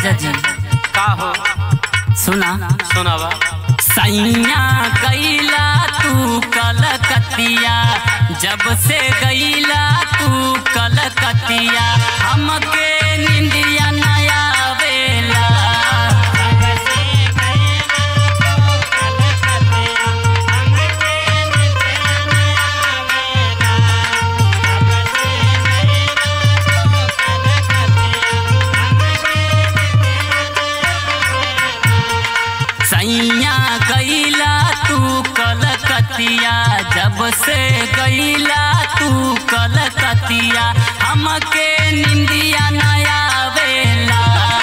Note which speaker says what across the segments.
Speaker 1: राजा जी
Speaker 2: का हो
Speaker 1: सुना
Speaker 2: सुनावा।
Speaker 1: सैया गईला तू कलकतिया, जब से गईला तू कलकतिया, हमके निंदिया नया वेला। सैया गईला तू कलकतिया, जब से गईला तू कलकतिया, हमके निंदिया नया वेला।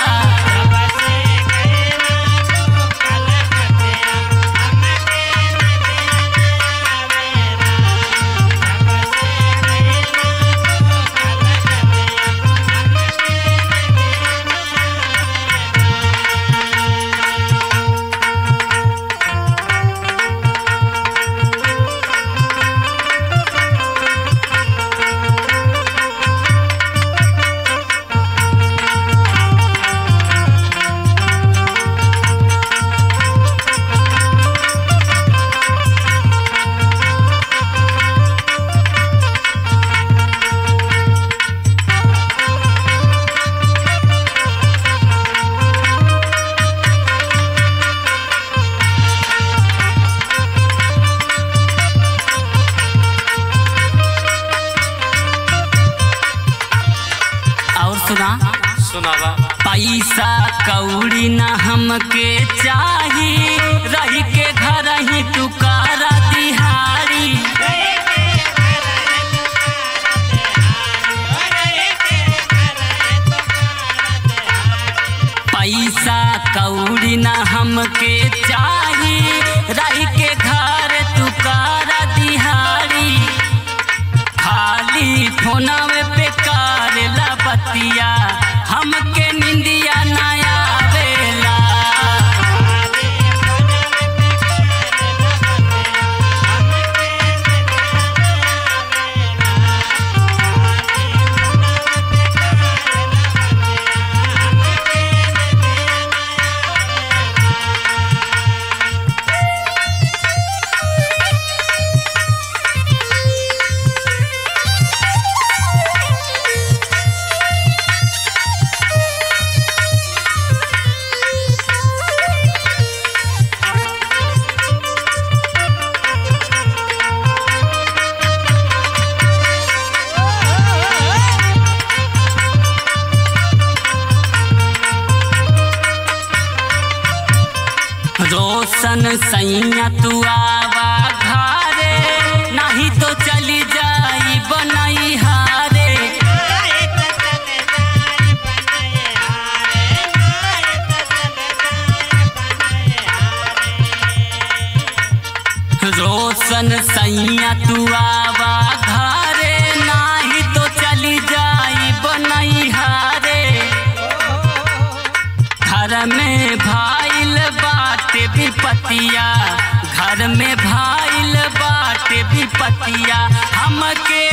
Speaker 1: सुना
Speaker 2: सुनावा।
Speaker 1: पैसा कौड़ी न हमके चाही, रही के घर ही तुकारा दिहाड़ी। पैसा कौड़ी न हमके चाही, रही के घर तुकारा दिहाड़ी। खाली फोनवे पे करेला बतिया, हमके निंदिया नया वेला। रोशन सैया तू आवा घरे, नहीं तो चली जाई बनई हारे। रोशन सैया तू आवा घरे, नहीं तो चली जाई बनई हारे। घर में भाईल बाटे विपतिया, घर में भाईल बाटे विपतिया, हमके